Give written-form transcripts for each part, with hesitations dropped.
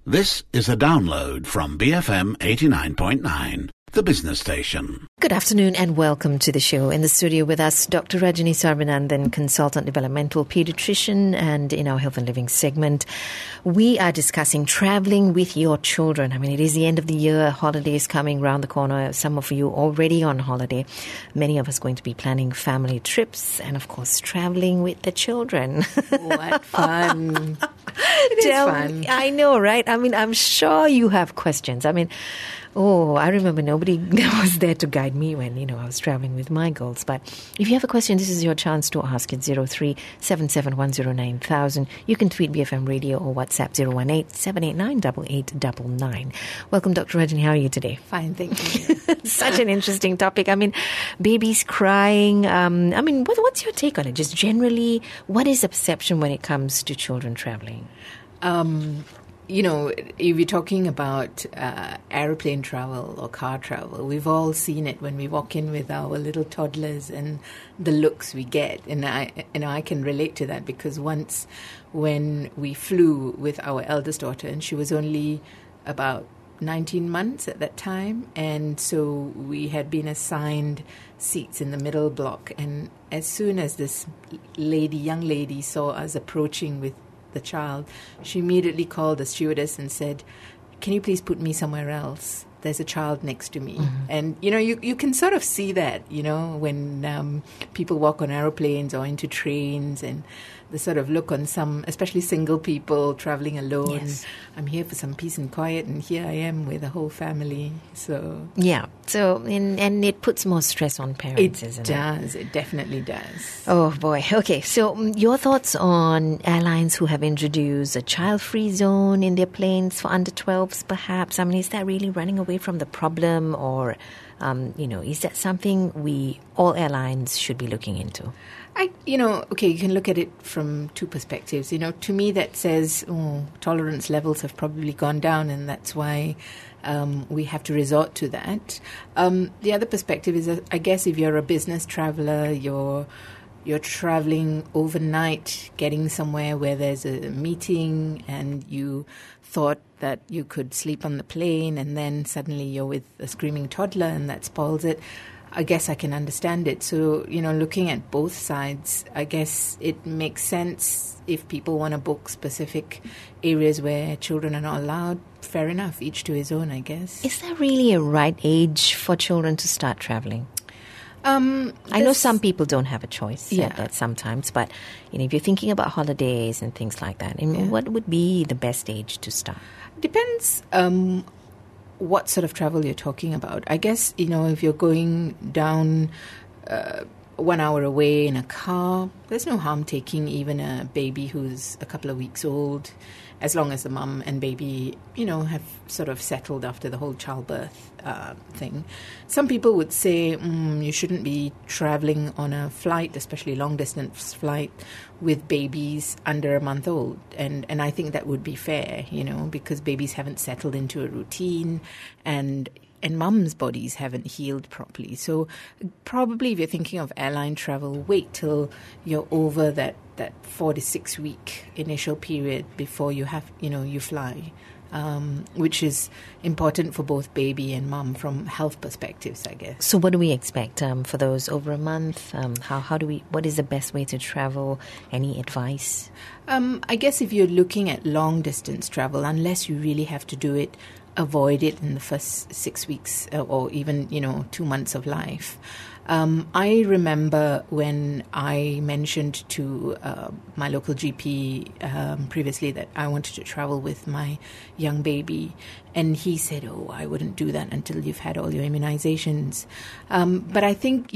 This is a download from BFM 89.9, the business station. Good afternoon and welcome to the show. In the studio with us, Dr. Rajani Sarvananthan, consultant developmental pediatrician, and in our health and living segment, we are discussing traveling with your children. I mean, it is the end of the year, holidays coming around the corner. Some of you already on holiday. Many of us going to be planning family trips and, of course, traveling with the children. What fun. It is fun. I know, right? I mean, I'm sure you have questions. I mean, I remember nobody was there to guide me when, I was traveling with my girls. But if you have a question, this is your chance to ask at 03-77109000. You can tweet BFM Radio or WhatsApp 018-789-8899. Welcome, Dr. Rajani. How are you today? Fine, thank you. Such an interesting topic. I mean, babies crying. What's your take on it? Just generally, what is the perception when it comes to children traveling? If you're talking about aeroplane travel or car travel, we've all seen it when we walk in with our little toddlers and the looks we get. And I can relate to that because once when we flew with our eldest daughter, and she was only about 19 months at that time, and so we had been assigned seats in the middle block. And as soon as this young lady saw us approaching with the child, she immediately called the stewardess and said, "Can you please put me somewhere else? There's a child next to me." Mm-hmm. And, you can sort of see that, when people walk on aeroplanes or into trains, and the sort of look on some, especially single people traveling alone. Yes. I'm here for some peace and quiet, and here I am with a whole family. So yeah. So and it puts more stress on parents, isn't it? It definitely does. Oh boy. Okay. So your thoughts on airlines who have introduced a child-free zone in their planes for under 12s, perhaps? I mean, is that really running away from the problem, or is that something all airlines should be looking into? You can look at it from two perspectives. To me that says tolerance levels have probably gone down, and that's why we have to resort to that. The other perspective is, I guess, if you're a business traveler, you're traveling overnight, getting somewhere where there's a meeting, and you thought that you could sleep on the plane, and then suddenly you're with a screaming toddler, and that spoils it. I guess I can understand it. So, looking at both sides, I guess it makes sense if people want to book specific areas where children are not allowed. Fair enough, each to his own, I guess. Is there really a right age for children to start traveling? I know some people don't have a choice at sometimes, but if you're thinking about holidays and things like that, what would be the best age to start? Depends what sort of travel you're talking about. I guess, if you're going down 1 hour away in a car, there's no harm taking even a baby who's a couple of weeks old, as long as the mum and baby, have sort of settled after the whole childbirth thing. Some people would say you shouldn't be traveling on a flight, especially long-distance flight, with babies under a month old. And I think that would be fair, because babies haven't settled into a routine, and mums' bodies haven't healed properly. So probably if you're thinking of airline travel, wait till you're over that 4 to 6 week initial period before you have, you fly, which is important for both baby and mum from health perspectives, I guess. So what do we expect for those over a month? What is the best way to travel? Any advice? I guess if you're looking at long distance travel, unless you really have to do it, avoid it in the first 6 weeks or even, 2 months of life. I remember when I mentioned to my local GP previously that I wanted to travel with my young baby, and he said, I wouldn't do that until you've had all your immunizations. But I think,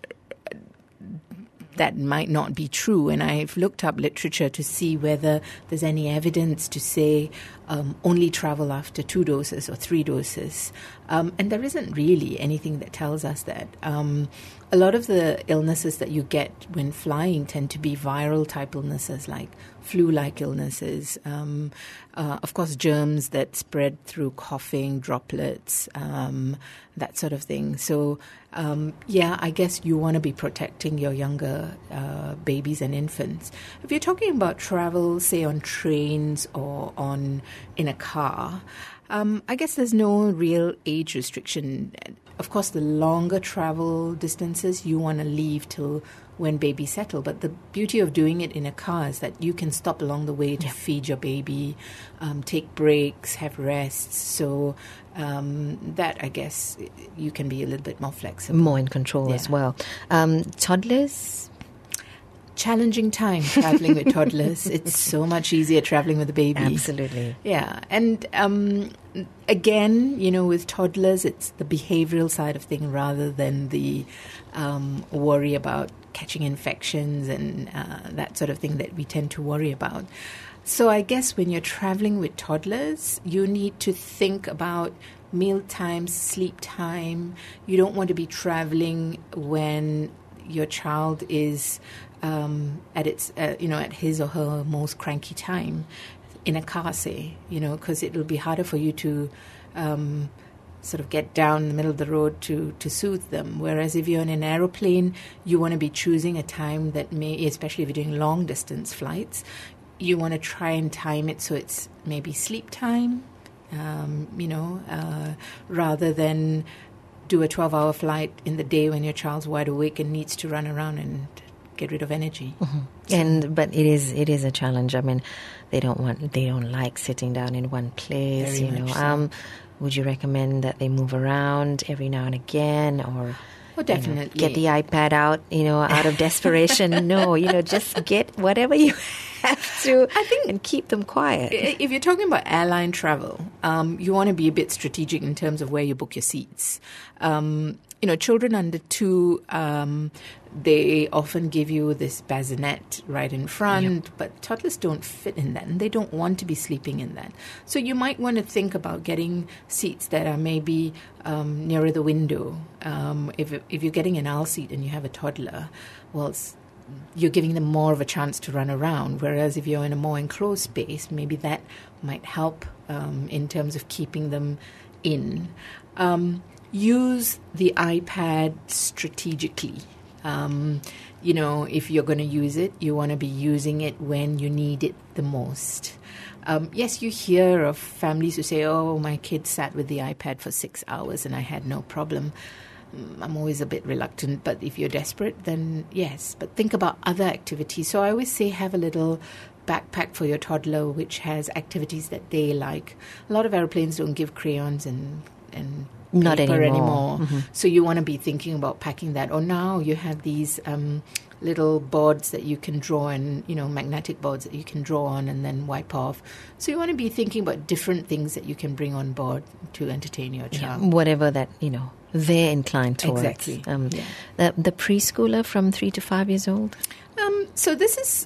that might not be true, and I've looked up literature to see whether there's any evidence to say only travel after 2 doses or 3 doses. And there isn't really anything that tells us that. A lot of the illnesses that you get when flying tend to be viral type illnesses like flu-like illnesses, of course germs that spread through coughing, droplets, that sort of thing. So I guess you want to be protecting your younger babies and infants. If you're talking about travel, say on trains or on in a car. I guess there's no real age restriction. Of course, the longer travel distances, you want to leave till when babies settle. But the beauty of doing it in a car is that you can stop along the way to feed your baby, take breaks, have rests. So that, I guess, you can be a little bit more flexible. More in control as well. Toddlers? Challenging time traveling with toddlers. It's so much easier traveling with a baby. Absolutely. Yeah. And again, with toddlers, it's the behavioral side of things rather than the worry about catching infections and that sort of thing that we tend to worry about. So I guess when you're traveling with toddlers, you need to think about meal times, sleep time. You don't want to be traveling when your child is at its, at his or her most cranky time in a car, say, because it'll be harder for you to sort of get down in the middle of the road to soothe them. Whereas if you're in an aeroplane, you want to be choosing a time that may, especially if you're doing long distance flights, you want to try and time it so it's maybe sleep time, rather than do a 12-hour flight in the day when your child's wide awake and needs to run around and get rid of energy. But it is a challenge. I mean, they don't like sitting down in one place. Very much so. Would you recommend that they move around every now and again, or? Oh, definitely. Get the iPad out, out of desperation. No, just get whatever you have to, and keep them quiet. If you're talking about airline travel, you want to be a bit strategic in terms of where you book your seats. Children under 2, they often give you this bassinet right in front, but toddlers don't fit in that, and they don't want to be sleeping in that. So you might want to think about getting seats that are maybe nearer the window. If you're getting an aisle seat and you have a toddler, well, you're giving them more of a chance to run around, whereas if you're in a more enclosed space, maybe that might help in terms of keeping them in. Use the iPad strategically. If you're going to use it, you want to be using it when you need it the most. Yes, you hear of families who say, oh, my kid sat with the iPad for 6 hours and I had no problem. I'm always a bit reluctant, but if you're desperate, then yes. But think about other activities. So I always say have a little backpack for your toddler which has activities that they like. A lot of airplanes don't give crayons and not paper anymore. Mm-hmm. So you want to be thinking about packing that. Or now you have these little boards that you can draw and, magnetic boards that you can draw on and then wipe off. So you want to be thinking about different things that you can bring on board to entertain your child. Whatever that, they're inclined towards. Exactly. The preschooler from 3 to 5 years old? So this is,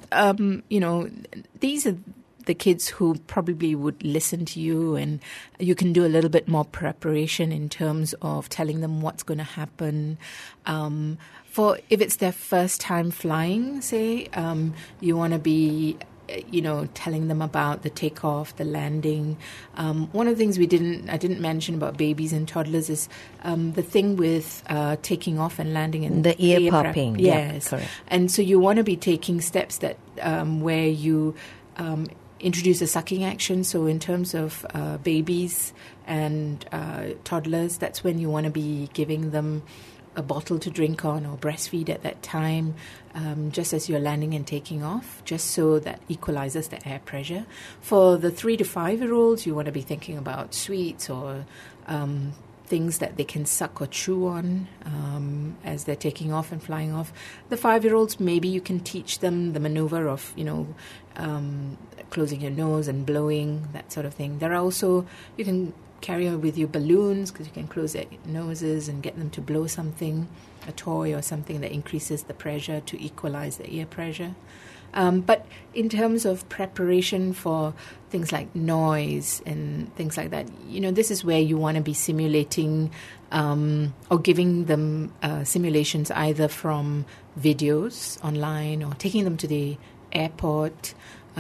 these are the kids who probably would listen to you, and you can do a little bit more preparation in terms of telling them what's going to happen. For if it's their first time flying, say, you want to be telling them about the takeoff, the landing. One of the things I didn't mention about babies and toddlers is the thing with taking off and landing and the ear popping. Yes, correct. And so you want to be taking steps that where you introduce a sucking action. So in terms of babies and toddlers, that's when you want to be giving them a bottle to drink on or breastfeed at that time, just as you're landing and taking off, just so that equalizes the air pressure. For the 3 to 5-year-olds, you want to be thinking about sweets or things that they can suck or chew on as they're taking off and flying off. The 5-year-olds, maybe you can teach them the maneuver of, closing your nose and blowing, that sort of thing. There are also, you can carry on with you balloons because you can close their noses and get them to blow something, a toy or something that increases the pressure to equalize the ear pressure. But in terms of preparation for things like noise and things like that, this is where you want to be simulating or giving them simulations either from videos online or taking them to the airport,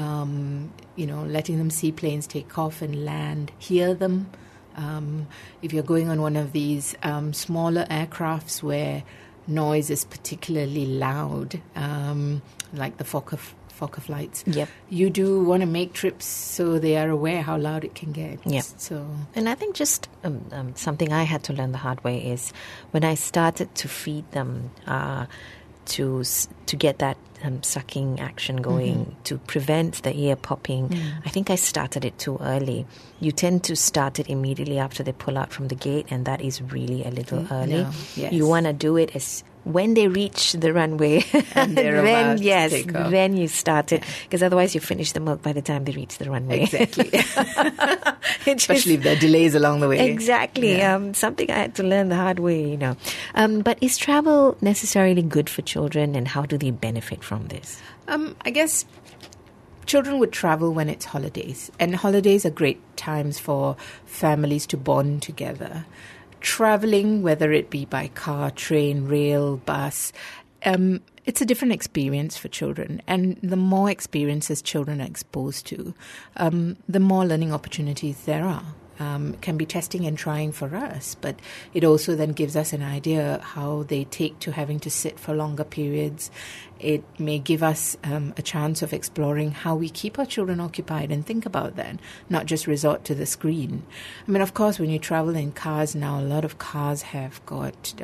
letting them see planes take off and land, hear them. If you're going on one of these smaller aircrafts where noise is particularly loud, like the Fokker flights. Yep. You do want to make trips so they are aware how loud it can get. Yep. So, and I think just something I had to learn the hard way is when I started to feed them to get that sucking action going to prevent the ear popping. I think I started it too early. You tend to start it immediately after they pull out from the gate, and that is really a little early. No, yes. You want to do it as when they reach the runway, And they're about to take off. then you start it, because otherwise you finish the milk by the time they reach the runway. Exactly. Especially if there are delays along the way. Exactly. Yeah. Something I had to learn the hard way, you know. But is travel necessarily good for children, and how do they benefit from this? I guess children would travel when it's holidays, and holidays are great times for families to bond together. Traveling, whether it be by car, train, rail, bus, it's a different experience for children. And the more experiences children are exposed to, the more learning opportunities there are. It can be testing and trying for us, but it also then gives us an idea how they take to having to sit for longer periods. It may give us a chance of exploring how we keep our children occupied and think about that, not just resort to the screen. I mean, of course, when you travel in cars now, a lot of cars have got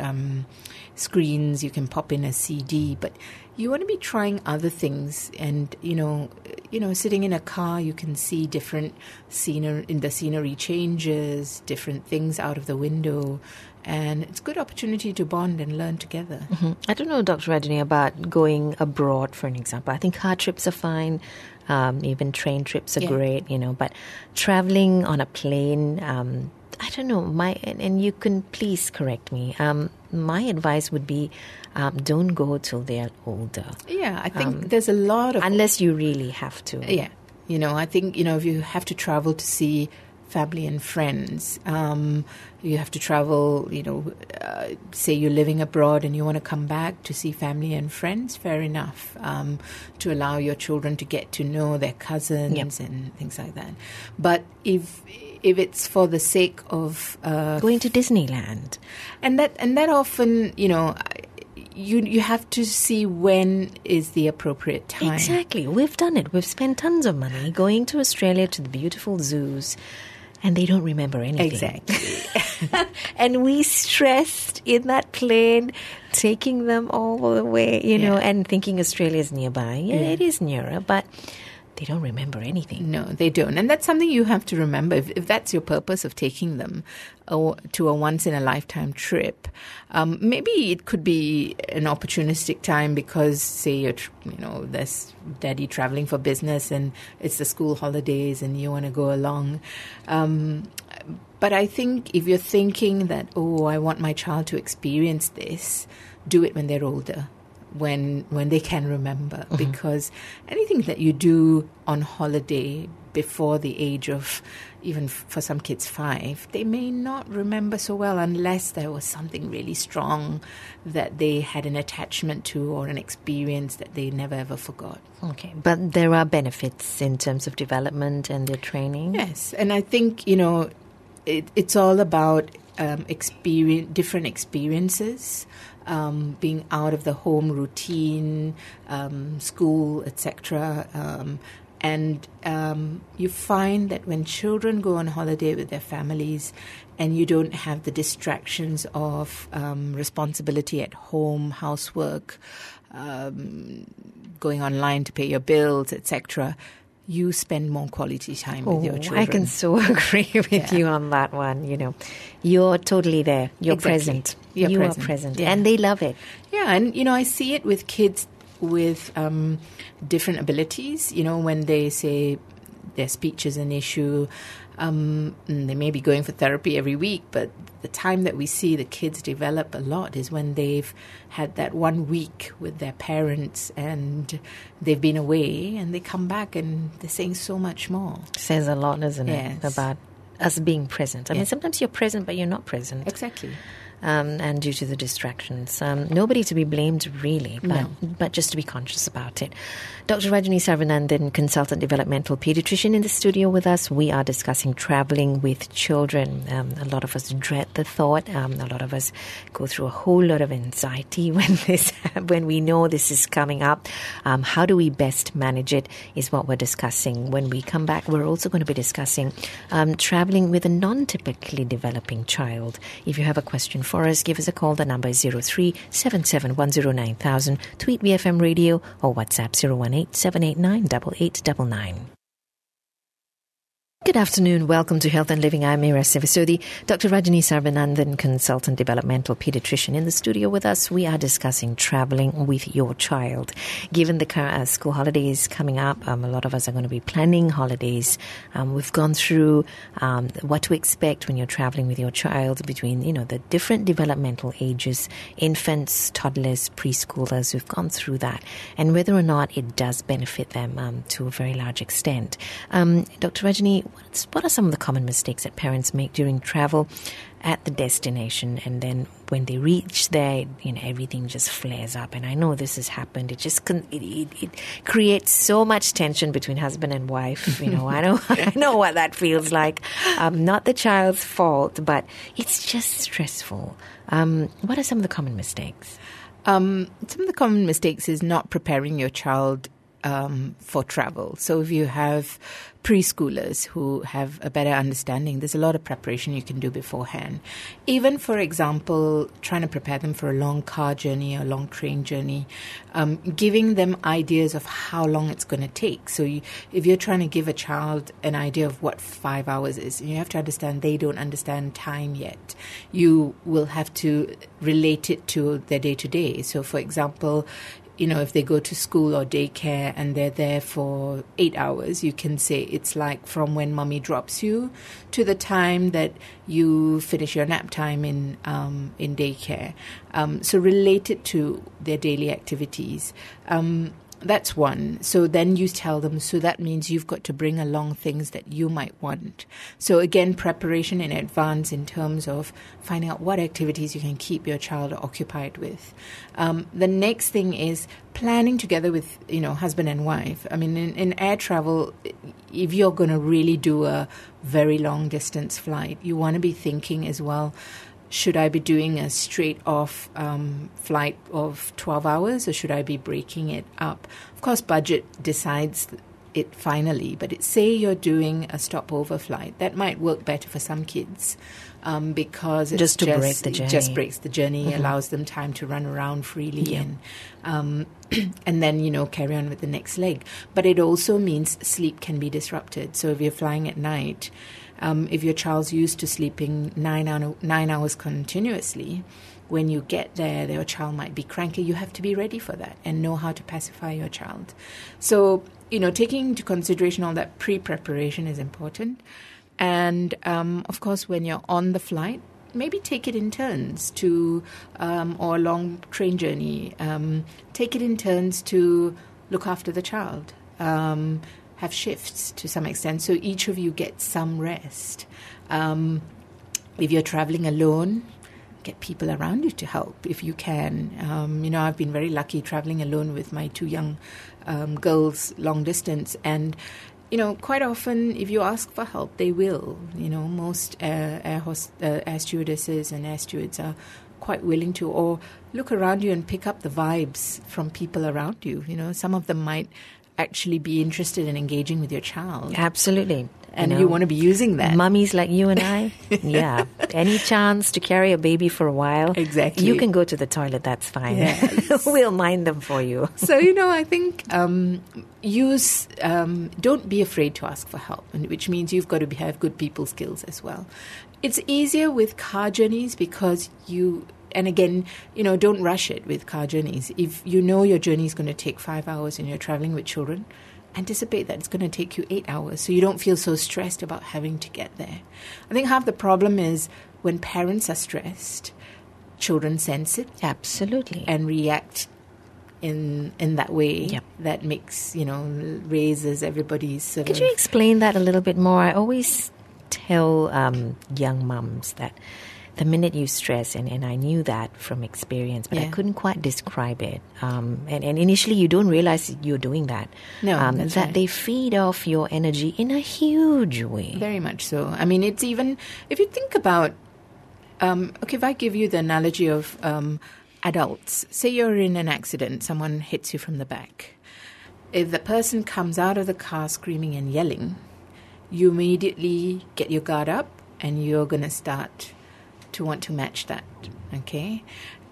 screens. You can pop in a CD, but you want to be trying other things. And, you know, sitting in a car, you can see different scenery changes, different things out of the window. And it's a good opportunity to bond and learn together. I don't know, Dr. Rajani, about going abroad, for an example. I think car trips are fine. Even train trips are great, you know. But traveling on a plane, I don't know. And you can please correct me. My advice would be don't go till they're older. Yeah, I think there's a lot of... Unless you really have to. Yeah. You know, I think, if you have to travel to see family and friends, you have to travel, say you're living abroad and you want to come back to see family and friends, fair enough, to allow your children to get to know their cousins and things like that. But if it's for the sake of going to Disneyland, and that often, you have to see when is the appropriate time. Exactly. We've done it. We've spent tons of money going to Australia to the beautiful zoos, and they don't remember anything. Exactly. And we stressed in that plane, taking them all the way, and thinking Australia's nearby. Yeah, it is nearer, but they don't remember anything. No, they don't. And that's something you have to remember. If that's your purpose of taking them to a once-in-a-lifetime trip, maybe it could be an opportunistic time because, say, there's daddy traveling for business and it's the school holidays and you want to go along. But I think if you're thinking that, I want my child to experience this, do it when they're older. When they can remember, because anything that you do on holiday before the age of, even for some kids 5, they may not remember so well unless there was something really strong that they had an attachment to or an experience that they never ever forgot. Okay, but there are benefits in terms of development and their training? Yes, and I think, it's all about different experiences. Being out of the home routine, school, etc. And you find that when children go on holiday with their families and you don't have the distractions of responsibility at home, housework, going online to pay your bills, etc., you spend more quality time with your children. I can so agree with you on that one. You're totally there. You're present. You are present. Yeah. And they love it. Yeah, and, I see it with kids with different abilities. When they say their speech is an issue, they may be going for therapy every week, but the time that we see the kids develop a lot is when they've had that 1 week with their parents and they've been away and they come back and they're saying so much more. Says a lot, doesn't it, about us being present. I mean, sometimes you're present, but you're not present. Exactly. and due to the distractions. Nobody to be blamed, really, but just to be conscious about it. Dr. Rajani Sarvananthan, consultant developmental pediatrician, in the studio with us. We are discussing traveling with children. A lot of us dread the thought. A lot of us go through a whole lot of anxiety when we know this is coming up. How do we best manage it is what we're discussing. When we come back, we're also going to be discussing traveling with a non-typically developing child. If you have a question for us, give us a call. The number is 03-77109000. Tweet BFM Radio or WhatsApp 018-789-8899. Good afternoon. Welcome to Health and Living. I'm Mira Sivasudi. Dr. Rajani Sarvananthan, consultant developmental pediatrician, in the studio with us. We are discussing traveling with your child. Given the school holidays coming up, a lot of us are going to be planning holidays. We've gone through what to expect when you're traveling with your child between, the different developmental ages, infants, toddlers, preschoolers. We've gone through that, and whether or not it does benefit them to a very large extent. Dr. Rajani, what are some of the common mistakes that parents make during travel at the destination, and then when they reach there, everything just flares up? And I know this has happened. It just it creates so much tension between husband and wife. I know what that feels like. Not the child's fault, but it's just stressful. What are some of the common mistakes? Some of the common mistakes is not preparing your child for travel. So if you have preschoolers who have a better understanding, there's a lot of preparation you can do beforehand. Even, for example, trying to prepare them for a long car journey or long train journey, giving them ideas of how long it's going to take. So if you're trying to give a child an idea of what 5 hours is, you have to understand they don't understand time yet. You will have to relate it to their day-to-day. So, for example, if they go to school or daycare and they're there for 8 hours, you can say it's like from when mommy drops you to the time that you finish your nap time in daycare. So relate it to their daily activities. That's one. So then you tell them, so that means you've got to bring along things that you might want. So again, preparation in advance in terms of finding out what activities you can keep your child occupied with. The next thing is planning together with, husband and wife. I mean, in air travel, if you're going to really do a very long distance flight, you want to be thinking as well, should I be doing a straight-off flight of 12 hours, or should I be breaking it up? Of course, budget decides it finally, but say you're doing a stopover flight. That might work better for some kids because it's just break the journey. Just breaks the journey, allows them time to run around freely and then, carry on with the next leg. But it also means sleep can be disrupted. So if you're flying at night, if your child's used to sleeping 9 hours continuously, when you get there, your child might be cranky. You have to be ready for that and know how to pacify your child. So, taking into consideration all that pre-preparation is important. And, of course, when you're on the flight, maybe take it in turns or a long train journey. Take it in turns to look after the child. Have shifts to some extent, so each of you gets some rest. If you're traveling alone, get people around you to help if you can. I've been very lucky traveling alone with my 2 young girls long distance, and quite often if you ask for help, they will. Most air stewardesses and air stewards are quite willing to, or look around you and pick up the vibes from people around you. Some of them might actually be interested in engaging with your child. Absolutely. And you want to be using that. Mummies like you and I, yeah. Any chance to carry a baby for a while? Exactly. You can go to the toilet, that's fine. Yes. We'll mind them for you. So, I think don't be afraid to ask for help, which means you've got to have good people skills as well. It's easier with car journeys because and again, don't rush it with car journeys. If your journey is going to take 5 hours and you're traveling with children, anticipate that it's going to take you 8 hours so you don't feel so stressed about having to get there. I think half the problem is when parents are stressed, children sense it. Absolutely. And react in that way. Yep. That makes, raises everybody's sort Could you explain that a little bit more? I always tell young mums that the minute you stress, and I knew that from experience, but I Yeah. couldn't quite describe it. And initially you don't realize you're doing that. No, that's that right. they feed off your energy in a huge way. Very much so. I mean, it's even, if you think about, okay, if I give you the analogy of adults, say you're in an accident, someone hits you from the back. If the person comes out of the car screaming and yelling, you immediately get your guard up and you're going to start to want to match that, okay?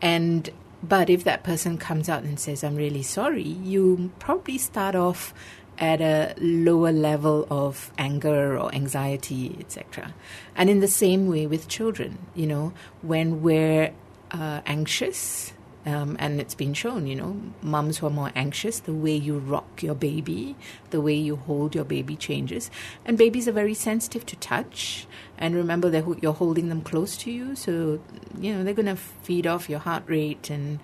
But if that person comes out and says, I'm really sorry, you probably start off at a lower level of anger or anxiety, etc. And in the same way with children, when we're anxious, and it's been shown, mums who are more anxious, the way you rock your baby, the way you hold your baby changes. And babies are very sensitive to touch. And remember that you're holding them close to you. So, they're going to feed off your heart rate and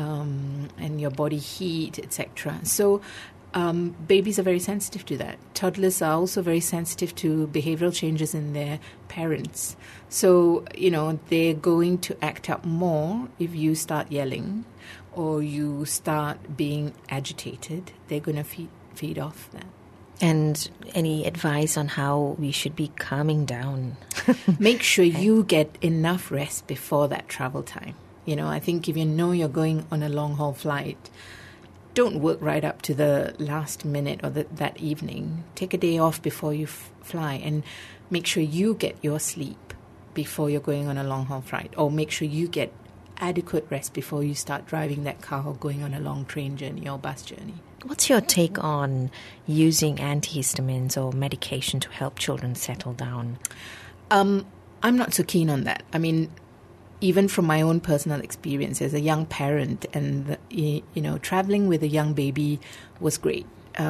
your body heat, etc. So babies are very sensitive to that. Toddlers are also very sensitive to behavioral changes in their parents. So, they're going to act up more if you start yelling or you start being agitated. They're going to feed off that. And any advice on how we should be calming down? Make sure you get enough rest before that travel time. I think if you're going on a long-haul flight, don't work right up to the last minute or that evening. Take a day off before you fly and make sure you get your sleep before you're going on a long-haul flight, or make sure you get adequate rest before you start driving that car or going on a long train journey or bus journey. What's your take on using antihistamines or medication to help children settle down? I'm not so keen on that. I mean, even from my own personal experience as a young parent, and traveling with a young baby was great.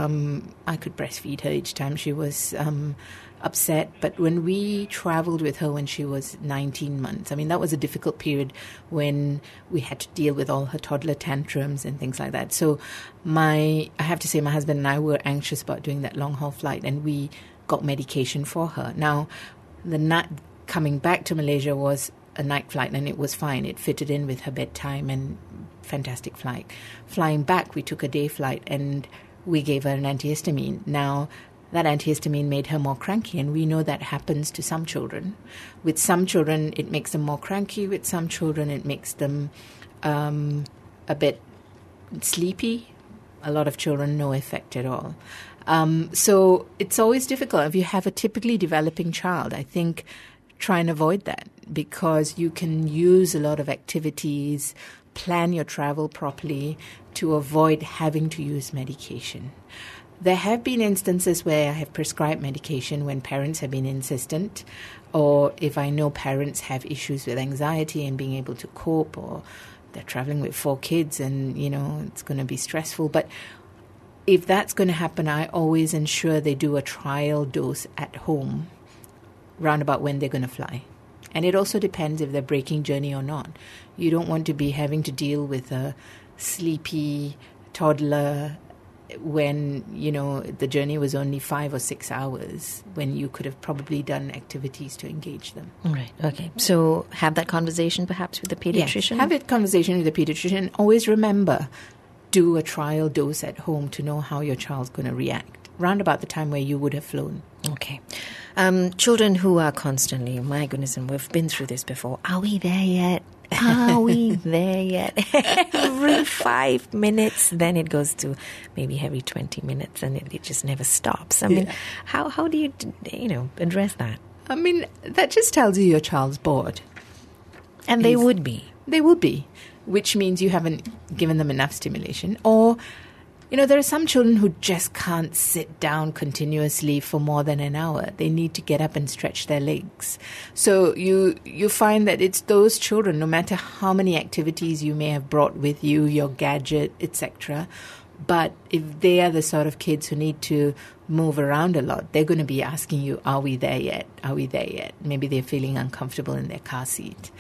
I could breastfeed her each time she was upset. But when we traveled with her when she was 19 months, I mean, that was a difficult period when we had to deal with all her toddler tantrums and things like that. So I have to say my husband and I were anxious about doing that long haul flight, and we got medication for her. Now, the night coming back to Malaysia was a night flight, and it was fine. It fitted in with her bedtime, and fantastic flight. Flying back, we took a day flight, and we gave her an antihistamine. Now, that antihistamine made her more cranky, and we know that happens to some children. With some children, it makes them more cranky. With some children, it makes them a bit sleepy. A lot of children, no effect at all. So it's always difficult. If you have a typically developing child, I think try and avoid that, because you can use a lot of activities, plan your travel properly to avoid having to use medication. There have been instances where I have prescribed medication when parents have been insistent, or if I know parents have issues with anxiety and being able to cope, or they're traveling with 4 kids and, it's going to be stressful. But if that's going to happen, I always ensure they do a trial dose at home round about when they're going to fly. And it also depends if they're breaking journey or not. You don't want to be having to deal with a sleepy toddler when, the journey was only 5 or 6 hours, when you could have probably done activities to engage them. Right. Okay. So have that conversation perhaps with the pediatrician? Yes, have a conversation with the pediatrician. Always remember, do a trial dose at home to know how your child's going to react, round about the time where you would have flown. Okay. Children who are constantly, my goodness, and we've been through this before, are we there yet? Are we there yet? Every 5 minutes, then it goes to maybe every 20 minutes, and it just never stops. I mean, how do you, address that? I mean, that just tells you your child's bored. And they would be. They would be, which means you haven't given them enough stimulation. Or, there are some children who just can't sit down continuously for more than an hour. They need to get up and stretch their legs. So you find that it's those children, no matter how many activities you may have brought with you, your gadget, etc., but if they are the sort of kids who need to move around a lot, they're going to be asking you, are we there yet? Are we there yet? Maybe they're feeling uncomfortable in their car seat.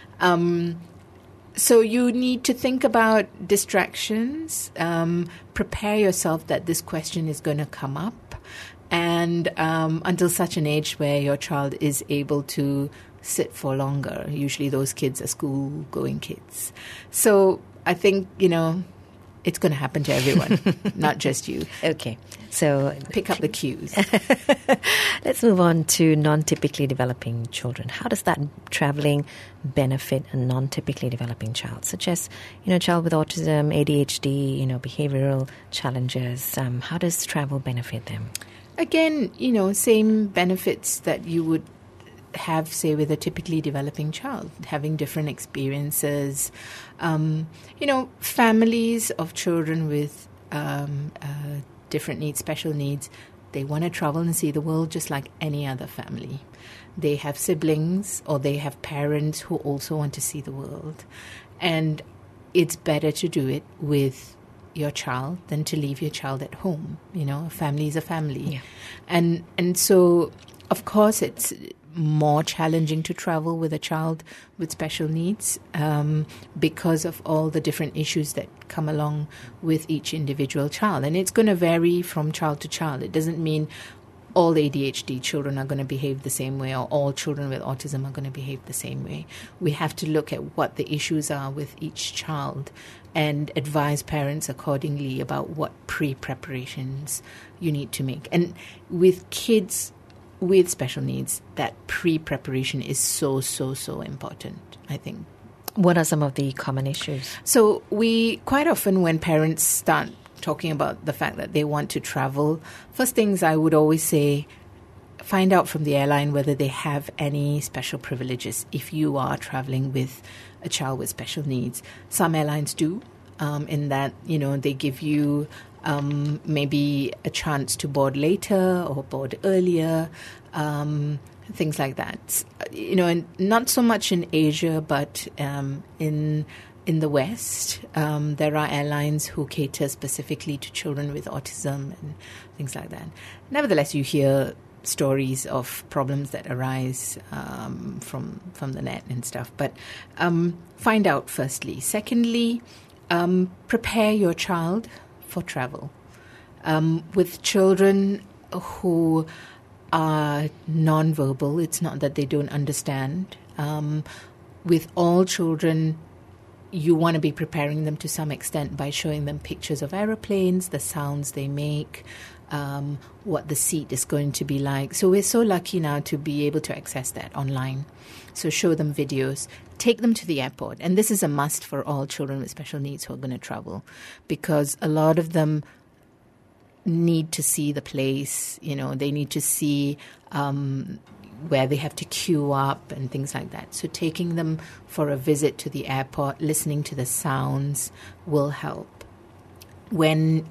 So you need to think about distractions, prepare yourself that this question is going to come up, and until such an age where your child is able to sit for longer. Usually those kids are school-going kids. So I think, it's going to happen to everyone, not just you. Okay. So pick up the cues. Let's move on to non-typically developing children. How does that traveling benefit a non-typically developing child, such as, a child with autism, ADHD, behavioral challenges? How does travel benefit them? Again, same benefits that you would have, say, with a typically developing child, having different experiences. Families of children with different needs, special needs, they want to travel and see the world just like any other family. They have siblings or they have parents who also want to see the world. And it's better to do it with your child than to leave your child at home. A family is a family. Yeah. And so, of course, it's more challenging to travel with a child with special needs because of all the different issues that come along with each individual child. And it's going to vary from child to child. It doesn't mean all ADHD children are going to behave the same way or all children with autism are going to behave the same way. We have to look at what the issues are with each child and advise parents accordingly about what pre-preparations you need to make. And with kids with special needs, that pre-preparation is so important, I think. What are some of the common issues? So we quite often, when parents start talking about the fact that they want to travel, first things I would always say, find out from the airline whether they have any special privileges if you are traveling with a child with special needs. Some airlines do, in that, they give you maybe a chance to board later or board earlier, things like that. And not so much in Asia, but in the West, there are airlines who cater specifically to children with autism and things like that. Nevertheless, you hear stories of problems that arise from the net and stuff. But find out firstly. Secondly, prepare your child for travel. With children who are nonverbal, it's not that they don't understand. With all children, you want to be preparing them to some extent by showing them pictures of aeroplanes, the sounds they make, what the seat is going to be like. So we're so lucky now to be able to access that online. So show them videos, take them to the airport. And this is a must for all children with special needs who are going to travel, because a lot of them need to see the place, they need to see where they have to queue up and things like that. So taking them for a visit to the airport, listening to the sounds will help. When,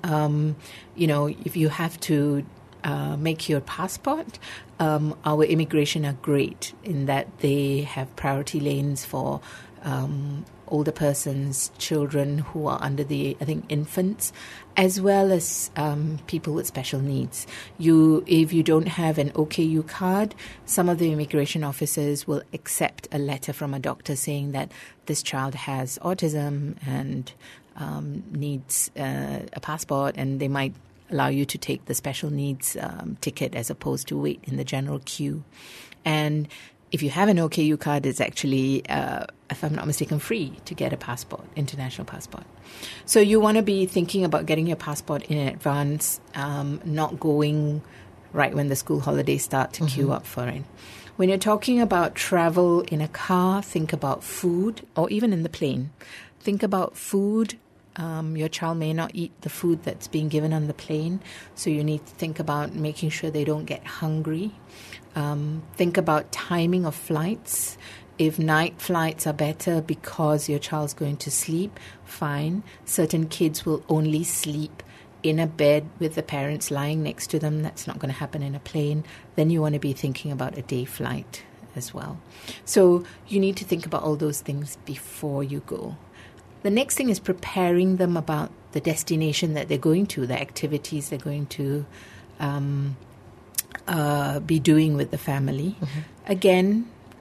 if you have to make your passport, our immigration are great in that they have priority lanes for older persons, children who are under infants, as well as people with special needs. If you don't have an OKU card, some of the immigration officers will accept a letter from a doctor saying that this child has autism and needs a passport, and they might allow you to take the special needs ticket as opposed to wait in the general queue. And if you have an OKU card, it's actually, if I'm not mistaken, free to get a passport, international passport. So you want to be thinking about getting your passport in advance, not going right when the school holidays start to queue up for it. When you're talking about travel in a car, think about food, or even in the plane. Think about food. Your child may not eat the food that's being given on the plane, so you need to think about making sure they don't get hungry. Think about timing of flights. If night flights are better because your child's going to sleep, fine. Certain kids will only sleep in a bed with the parents lying next to them. That's not going to happen in a plane. Then you want to be thinking about a day flight as well. So you need to think about all those things before you go. The next thing is preparing them about the destination that they're going to, the activities they're going to be doing with the family. Again,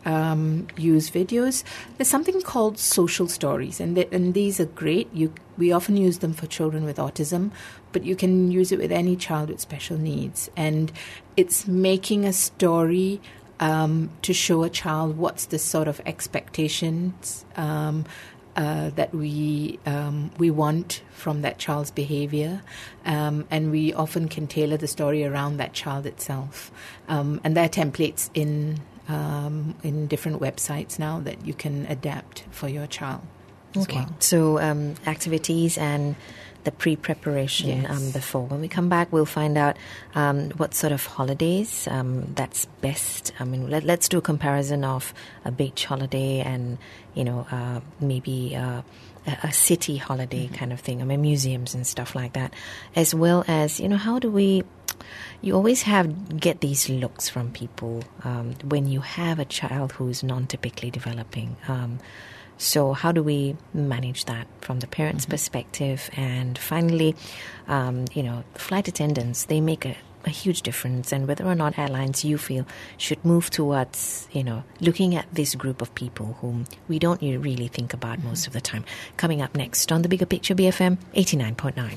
use videos. There's something called social stories, and these are great. We often use them for children with autism, but you can use it with any child with special needs. And it's making a story to show a child what's the sort of expectations that we want from that child's behavior, and we often can tailor the story around that child itself. And there are templates in different websites now that you can adapt for your child. Okay, well. So activities and the pre-preparation before. When we come back, we'll find out what sort of holidays that's best. I mean, let's do a comparison of a beach holiday and, maybe a city holiday kind of thing. I mean, museums and stuff like that. As well as, how do we... You always get these looks from people when you have a child who's non-typically developing. So how do we manage that from the parents' perspective? And finally, flight attendants, they make a huge difference. And whether or not airlines, you feel, should move towards, looking at this group of people whom we don't really think about most of the time. Coming up next on The Bigger Picture, BFM 89.9.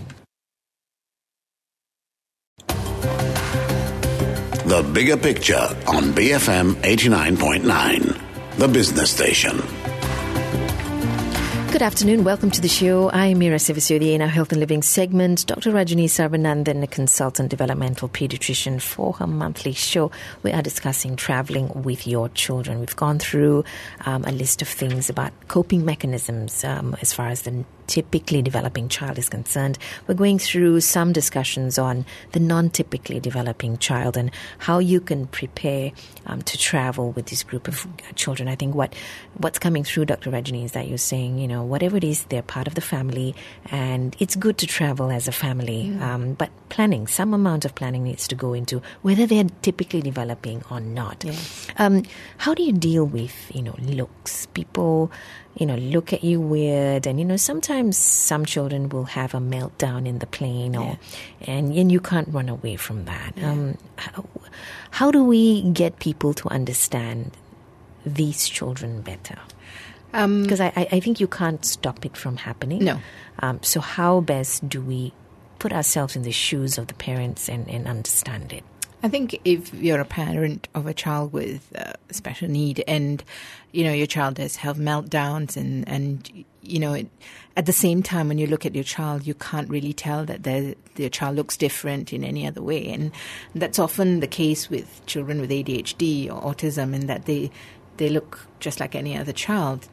The Bigger Picture on BFM 89.9, the business station. Good afternoon. Welcome to the show. I'm Mira Sivasudi in our Health and Living segment. Dr. Rajani Sarvananthan, a consultant developmental pediatrician, for her monthly show. We are discussing traveling with your children. We've gone through a list of things about coping mechanisms as far as the typically developing child is concerned. We're going through some discussions on the non-typically developing child and how you can prepare to travel with this group of children. I think what's coming through, Dr. Rajani, is that you're saying, whatever it is, they're part of the family, and it's good to travel as a family. But planning, some amount of planning needs to go into whether they're typically developing or not. Yes. How do you deal with, looks? People, look at you weird, and, sometimes some children will have a meltdown in the plane, and you can't run away from that. Yeah. How do we get people to understand these children better? Because I think you can't stop it from happening. No. So how best do we put ourselves in the shoes of the parents and understand it? I think if you're a parent of a child with special need and, your child does have meltdowns and at the same time when you look at your child, you can't really tell that your child looks different in any other way. And that's often the case with children with ADHD or autism, in that they look just like any other child,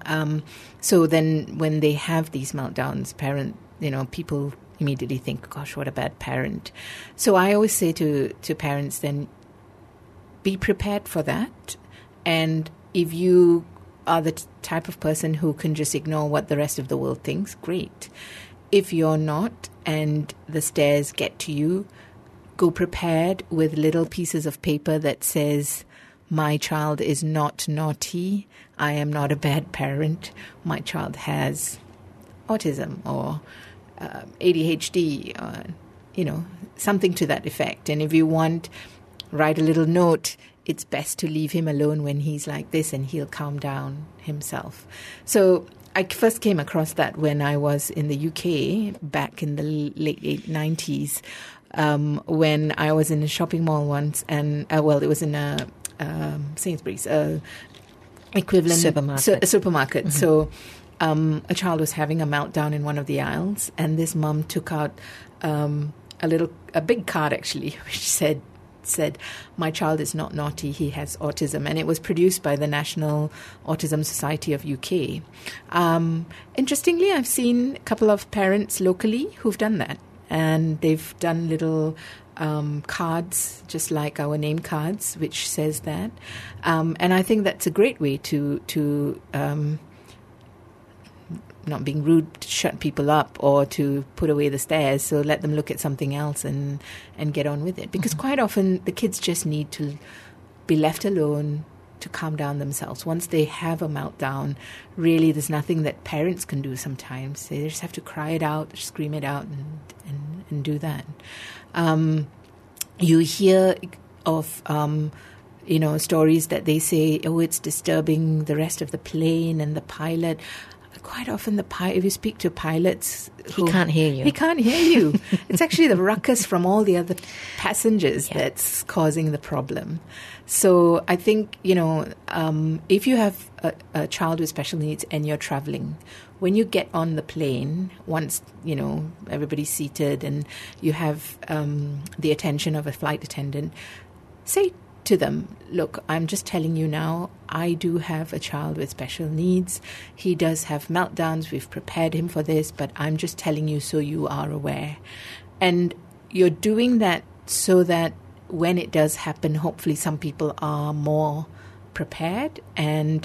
So then when they have these meltdowns, people immediately think, gosh, what a bad parent. So I always say to parents, then be prepared for that. And if you are the type of person who can just ignore what the rest of the world thinks, great. If you're not and the stares get to you, go prepared with little pieces of paper that says, my child is not naughty. I am not a bad parent. My child has autism or ADHD, something to that effect. And if you want, write a little note. It's best to leave him alone when he's like this, and he'll calm down himself. So I first came across that when I was in the UK back in the late 90s, when I was in a shopping mall once, and it was in a Sainsbury's equivalent supermarket. Mm-hmm. So a child was having a meltdown in one of the aisles, and this mum took out a big card actually, which said, my child is not naughty, he has autism. And it was produced by the National Autism Society of UK. Interestingly, I've seen a couple of parents locally who've done that, and they've done little cards, just like our name cards, which says that. And I think that's a great way to not being rude, to shut people up or to put away the stares. So let them look at something else and get on with it. Because quite often the kids just need to be left alone to calm down themselves. Once they have a meltdown, really there's nothing that parents can do sometimes. They just have to cry it out, scream it out and do that. You hear of stories that they say, oh, it's disturbing the rest of the plane and the pilot. Quite often, if you speak to pilots, he can't hear you. He can't hear you. It's actually the ruckus from all the other passengers that's causing the problem. So I think, if you have a child with special needs and you're traveling, when you get on the plane, once, everybody's seated and you have the attention of a flight attendant, say to them, look, I'm just telling you now, I do have a child with special needs. He does have meltdowns. We've prepared him for this, but I'm just telling you so you are aware. And you're doing that so that when it does happen, hopefully some people are more prepared and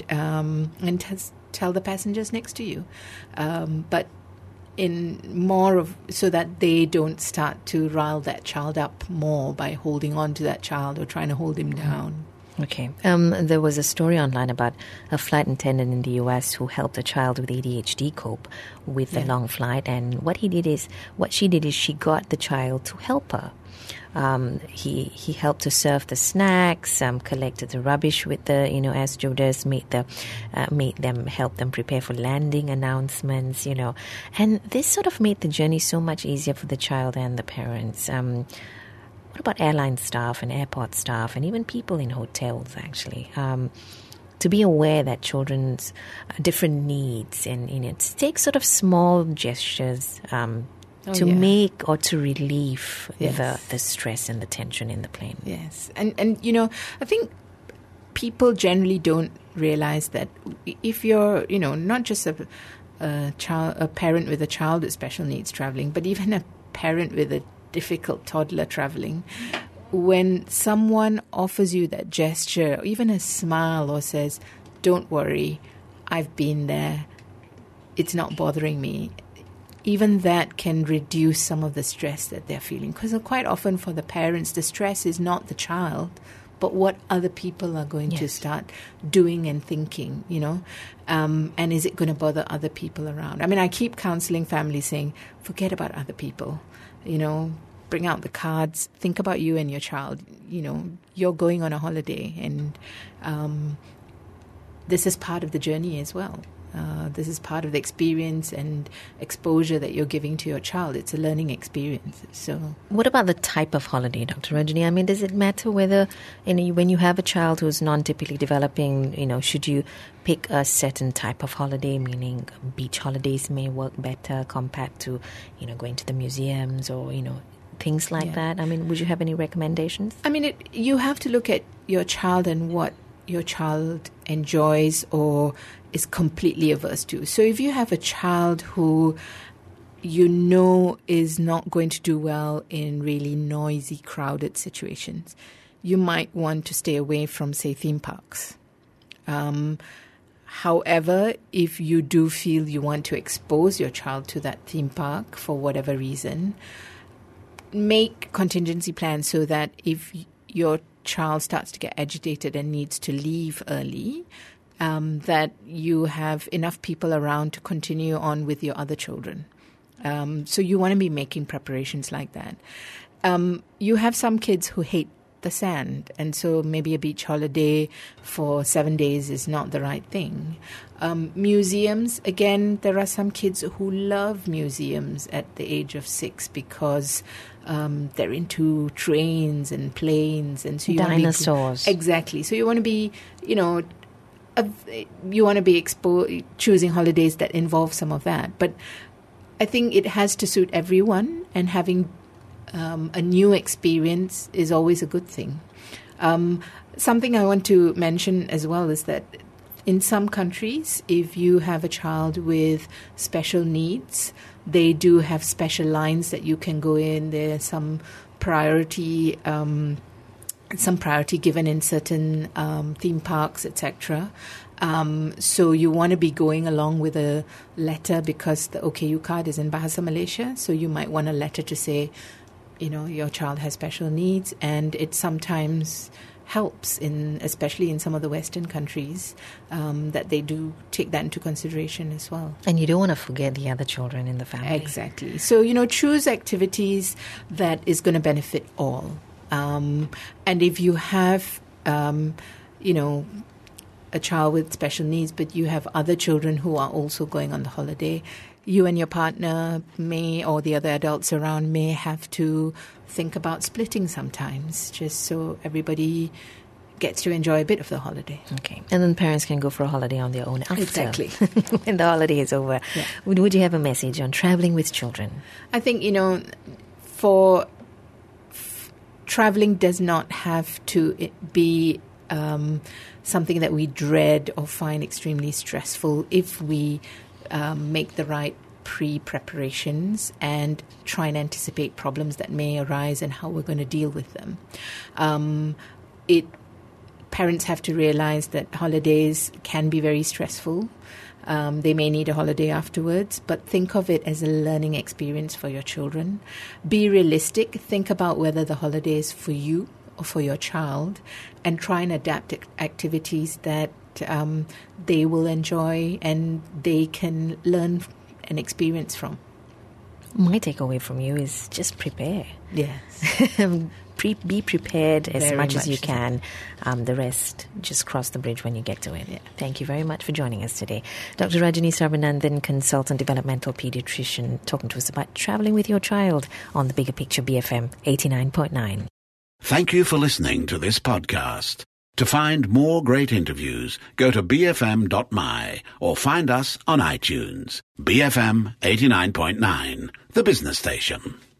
tell the passengers next to you. But in more of so that they don't start to rile that child up more by holding on to that child or trying to hold him down. Okay. There was a story online about a flight attendant in the U.S. who helped a child with ADHD cope with the long flight, and what she did is she got the child to help her. He helped to serve the snacks, collected the rubbish with the air stewardess, made them help them prepare for landing announcements, and this sort of made the journey so much easier for the child and the parents. What about airline staff and airport staff and even people in hotels, actually? To be aware that children's different needs and it takes sort of small gestures to make or to relieve the stress and the tension in the plane. Yes. And I think people generally don't realize that if you're, not just a parent with a child with special needs traveling, but even a parent with a difficult toddler traveling, when someone offers you that gesture, or even a smile, or says, don't worry, I've been there, it's not bothering me, even that can reduce some of the stress that they're feeling. Because quite often for the parents, the stress is not the child, but what other people are going to start doing and thinking, and is it going to bother other people around? I mean, I keep counseling families saying, forget about other people, bring out the cards, think about you and your child. You're going on a holiday, and this is part of the journey as well. This is part of the experience and exposure that you're giving to your child. It's a learning experience. So, what about the type of holiday, Dr. Rajani? I mean, does it matter whether, when you have a child who's non-typically developing, should you pick a certain type of holiday, meaning beach holidays may work better compared to, going to the museums or, things like that? I mean, would you have any recommendations? I mean, you have to look at your child and what your child enjoys or is completely averse to. So if you have a child who is not going to do well in really noisy, crowded situations, you might want to stay away from, say, theme parks. However, if you do feel you want to expose your child to that theme park for whatever reason, make contingency plans so that if your child starts to get agitated and needs to leave early, that you have enough people around to continue on with your other children. So you want to be making preparations like that. You have some kids who hate the sand, and so maybe a beach holiday for 7 days is not the right thing. Museums, again, there are some kids who love museums at the age of 6 because they're into trains and planes, and so you dinosaurs. Exactly. So you want to be, choosing holidays that involve some of that. But I think it has to suit everyone, and having a new experience is always a good thing. Something I want to mention as well is that in some countries, if you have a child with special needs, they do have special lines that you can go in. There's some priority given in certain theme parks, etc. So you want to be going along with a letter because the OKU card is in Bahasa Malaysia. So you might want a letter to say, your child has special needs, and it sometimes helps, especially in some of the Western countries, that they do take that into consideration as well. And you don't want to forget the other children in the family. Exactly. So, choose activities that is going to benefit all. And if you have a child with special needs, but you have other children who are also going on the holiday, you and your partner or the other adults around may have to think about splitting sometimes, just so everybody gets to enjoy a bit of the holiday. Okay. And then parents can go for a holiday on their own after. Exactly. When the holiday is over. Yeah. Would you have a message on traveling with children? I think, traveling does not have to be something that we dread or find extremely stressful if we make the right pre-preparations and try and anticipate problems that may arise and how we're going to deal with them. Parents have to realize that holidays can be very stressful. They may need a holiday afterwards, but think of it as a learning experience for your children. Be realistic. Think about whether the holiday is for you or for your child, and try and adapt activities that they will enjoy and they can learn and experience from. My takeaway from you is just prepare. Yes. Be prepared as Very much as you much so. can. The rest, just cross the bridge when you get to it. Yeah. Thank you very much for joining us today. Dr. Rajani Sarvananthan, consultant developmental pediatrician, talking to us about traveling with your child on the Bigger Picture BFM 89.9. Thank you for listening to this podcast. To find more great interviews, go to bfm.my or find us on iTunes. BFM 89.9, the business station.